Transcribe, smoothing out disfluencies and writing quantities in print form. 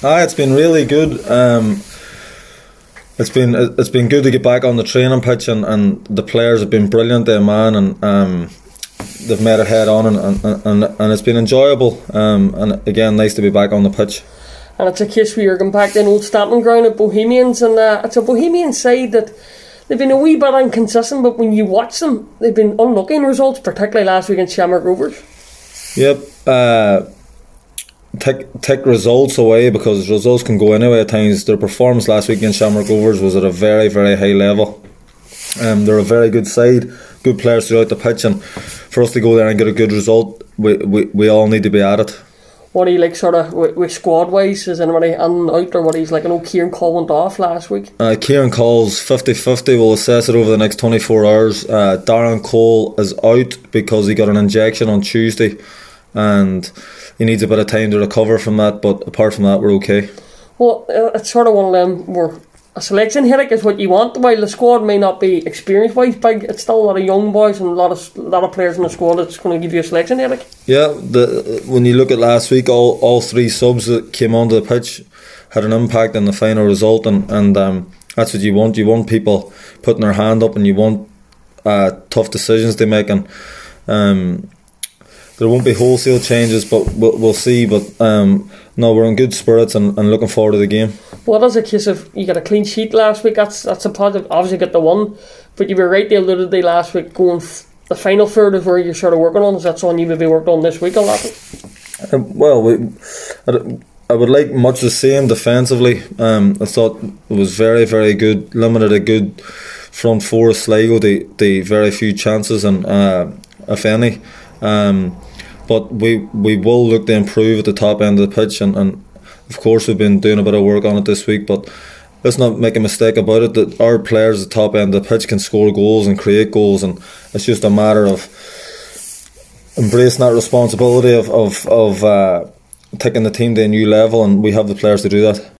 It's been really good. It's been good to get back on the training pitch, and the players have been brilliant, there, man, and they've made it head on, and it's been enjoyable. And again, nice to be back on the pitch. And it's a case where you're going back to an old stamping ground at Bohemians, and it's a Bohemian side that they've been a wee bit inconsistent, but when you watch them, they've been unlucky in results, particularly last week against Shamrock Rovers. Yep. Take results away, because results can go anyway at times. Their performance last week against Shamrock Rovers was at a very, very high level. They're a very good side, good players throughout the pitch, and for us to go there and get a good result, we all need to be at it. What do you like sort of with squad wise? Is anybody in and out, or what he's like? I know Kieran Cole went off last week. Kieran Cole's 50-50. We'll assess it over the next 24 hours. Darren Cole is out because he got an injection on Tuesday, and he needs a bit of time to recover from that, but apart from that, we're okay. Well, it's sort of one of them where a selection headache is what you want. While the squad may not be experience wise big, it's still a lot of young boys and a lot of players in the squad that's going to give you a selection headache. Yeah, when you look at last week, all three subs that came onto the pitch had an impact in the final result, and that's what you want. You want people putting their hand up, and you want tough decisions to make, and there won't be wholesale changes, but we'll see. But no, we're in good spirits and looking forward to the game. Well, it is a case of you got a clean sheet last week. That's a positive. Obviously, got the one, but you were right. They alluded to last week going the final third is where you're sort of working on. Is that something you would be working on this week a lot? I would like much the same defensively. I thought it was very, very good. Limited a good front four of Sligo. The very few chances, and if any. But we will look to improve at the top end of the pitch, and of course we've been doing a bit of work on it this week, but let's not make a mistake about it, that our players at the top end of the pitch can score goals and create goals, and it's just a matter of embracing that responsibility of taking the team to a new level, and we have the players to do that.